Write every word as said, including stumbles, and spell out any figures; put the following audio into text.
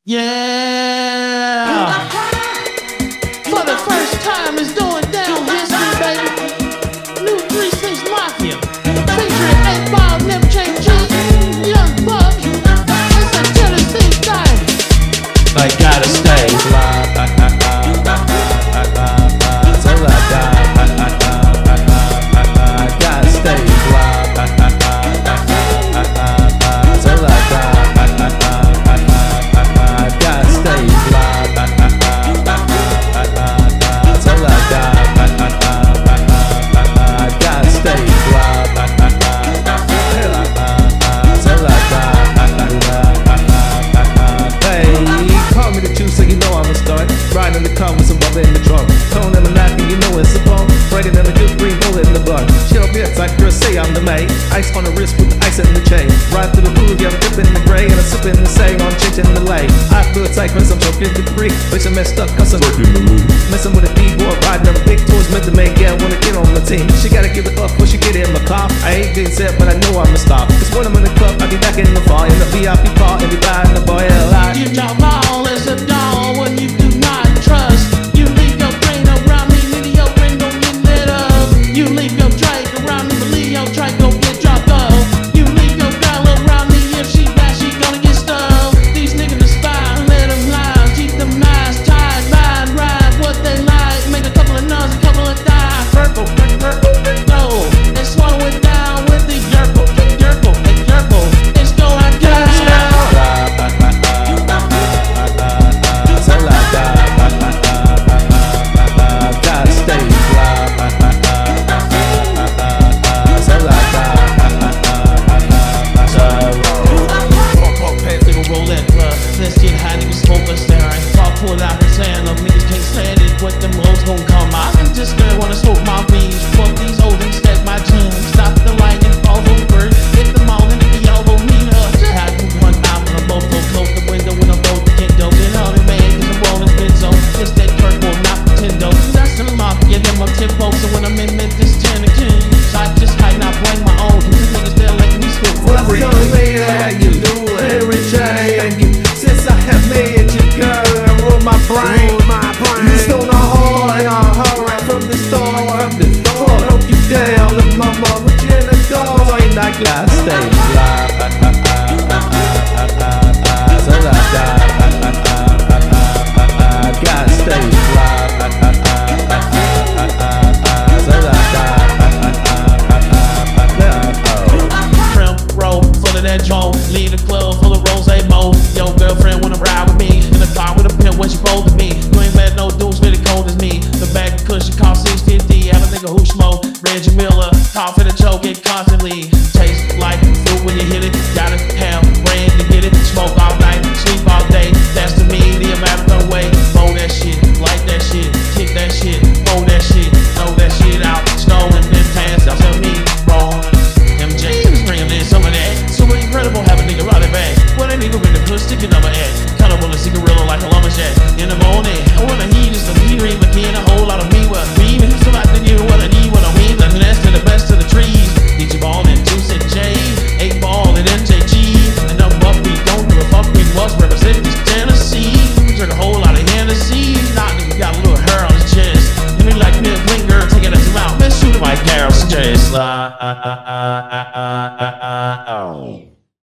Yeah! For the first time, it's going down history, baby. New three six Mafia. Featuring eight Ball, Never Change G, Young Buck. It's a Tennessee thing. I gotta stay fly. So I gotta stay fly. So I gotta stay fly. So I gotta stay fly. Hey, call me the juice so you know I'm a start. Riding in the car with some bubble in the trunk. Tone and knocking, you know it's a bump. Brighter than a good green bullet in the blunt. Chill me a type girl, say I'm the mate. Ice on the wrist with the ice in the chain. Ride through the hood, yeah, I'm dipping in the gray. And I'm sipping the say on changing the lane. I feel tight cause I'm choking the creek. Bitch, I'm messed up cause I'm working the loop. Messing with a D-boy, riding them big toys meant to make, yeah, wanna get on my team. She gotta give it up before she get in my car. I ain't getting set, but I know I'ma stop. Cause when I'm in the club, I be back in the bar. In the V I P car, and be buying the boy a lot. You drop all as a doll when you do not trust. You leave your brain around me, nigga, your brain gon' get lit up. You leave your drink around me, believe your drink gon' get dropped off. You leave your girl around me, if she bad, she gonna get stuffed. These niggas aspire, let them lie, keep them eyes tied, ride, ride what they like. Make a couple of nuns, a couple of thighs. Purple, purple, no, and swallow it down with the yerple, yerple, yerple. It's going down. Let's get high, niggas smoke us there. Pop pull out his hand up, niggas can't stand it. What them hoes gon' come out? I'm just gonna wanna smoke my beans. Fuck these hoes and stack my jeans. Stop the lightning, fall over. Hit them all and nigga elbow me up. Had to run out when I'm both close the window when I'm both the kendo. Get on it, man, cause I'm rolling Benzo. It's that purple, not Nintendo. That's the mafia, them up tempo. So when I'm in Memphis, Tennessee, I just might not bring my own. Cause the niggas they'll let me smoke for free. What's the way that you do every day? Since I have made you, girl, and roll my brain. You stole a hole and a hurry from the store. From the store, I hope you down. Look, mama, what you in the door? So ain't that glass stay fly. So I gotta stay fly. So Shrimp roll full of that joint. Leave the club full of rose mo. Yo, girlfriend wanna ride with me in the car with a pimp when she rolled to me. You ain't met no dudes really cold as me. The bag of cushion cost six fifty. Have a nigga who smoke Reggie Miller. Cough in the choke it constantly. Taste like fruit when you hit it. Gotta have brand to get it. Smoke all night, sleep all day. That's to me the American way. Roll that shit, like that shit, kick that shit, roll that shit, throw that shit out. Snow and then pass. Y'all tell me wrong. M J was bringing in some of that. Super incredible, have a nigga run it back. What a nigga with the push sticking on my ass. Cut up on a cigarette like a lumberjack. In the morning, I wanna heat is the heat ring, but can a whole lot of me what me. But so I think you what I need, what I mean. The nest to the best of the trees. D J Ball and Juice and J, eight Ball and N J G. And up up, we don't give a fuck. We must represent this Tennessee. We drink a whole lot of Hennessy. Nah, nigga got a little hair on his chest. And me like me a bling girl, take it as him out. Let's shoot him like Carol's chest.